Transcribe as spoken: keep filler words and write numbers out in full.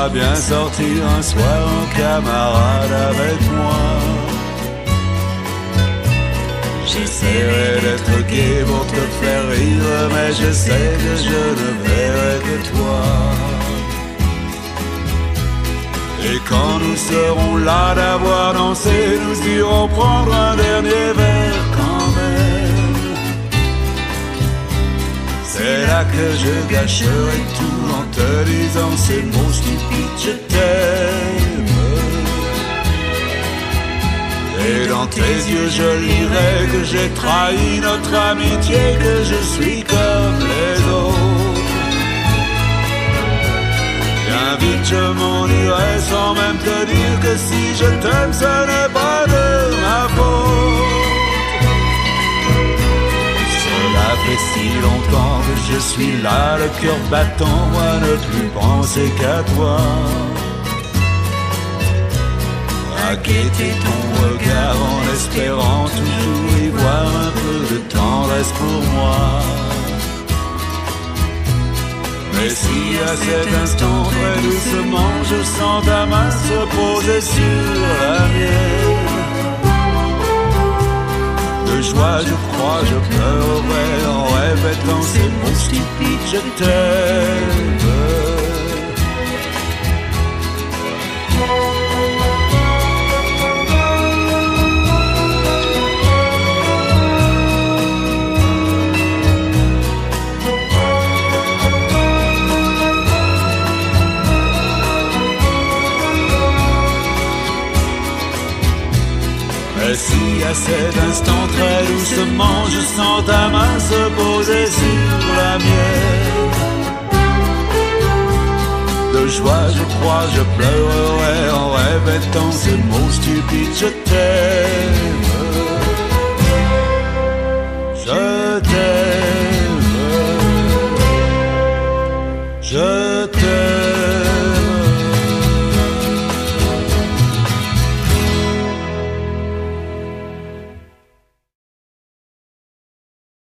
voudras bien sortir un soir en camarade avec moi. J'essaierai d'être gai pour te faire rire, mais je sais que je ne verrai que toi. Et quand nous serons là d'avoir dansé, nous irons prendre un dernier verre quand même. C'est là que je gâcherai tout en te disant ces mots stupides, je t'aime. Et dans tes yeux je lirai que j'ai trahi notre amitié, que je suis comme les autres. Bien vite je m'en irai sans même te dire que si je t'aime ce n'est pas de ma faute. Cela fait si longtemps que je suis là, le cœur battant à ne plus penser qu'à toi. À guetter ton regard en espérant toujours y voir un peu de tendresse pour moi. Mais si à cet instant très doucement je sens ta main se poser sur la mienne, de joie je crois je pleurerai en répétant ces mots stupides, je t'aime. Et si à cet instant très doucement je sens ta main se poser sur la mienne, de joie je crois je pleurerai en répétant ces mots stupides, je t'aime.